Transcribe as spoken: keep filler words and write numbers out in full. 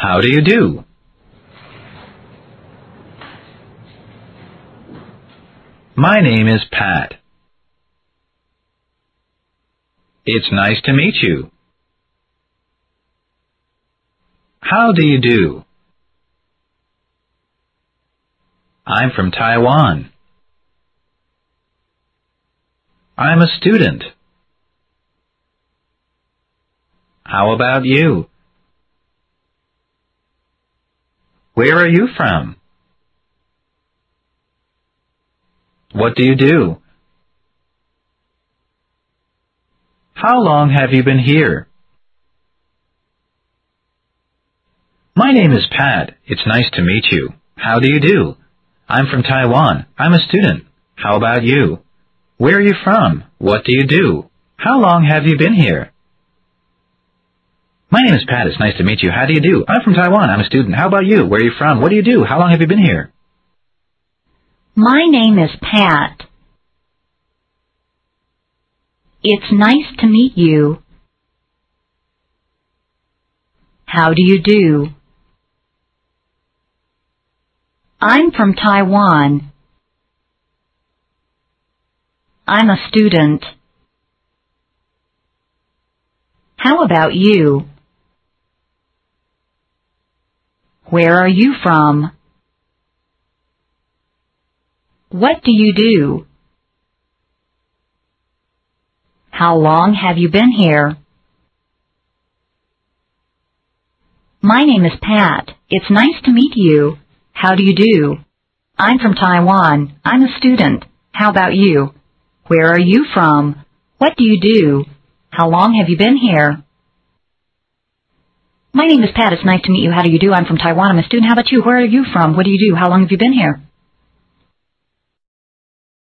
How do you do? My name is Pat. It's nice to meet you. How do you do? I'm from Taiwan. I'm a student. How about you? Where are you from? What do you do? How long have you been here? My name is Pat. It's nice to meet you. How do you do? I'm from Taiwan. I'm a student. How about you? Where are you from? What do you do? How long have you been here? My name is Pat. It's nice to meet you. How do you do? I'm from Taiwan. I'm a student. How about you? Where are you from? What do you do? How long have you been here? My name is Pat. It's nice to meet you. How do you do? I'm from Taiwan. I'm a student. How about you? Where are you from? What do you do? How long have you been here? My name is Pat. It's nice to meet you. How do you do? I'm from Taiwan. I'm a student. How about you? Where are you from? What do you do? How long have you been here? My name is Pat. It's nice to meet you. How do you do? I'm from Taiwan. I'm a student. How about you? Where are you from? What do you do? How long have you been here?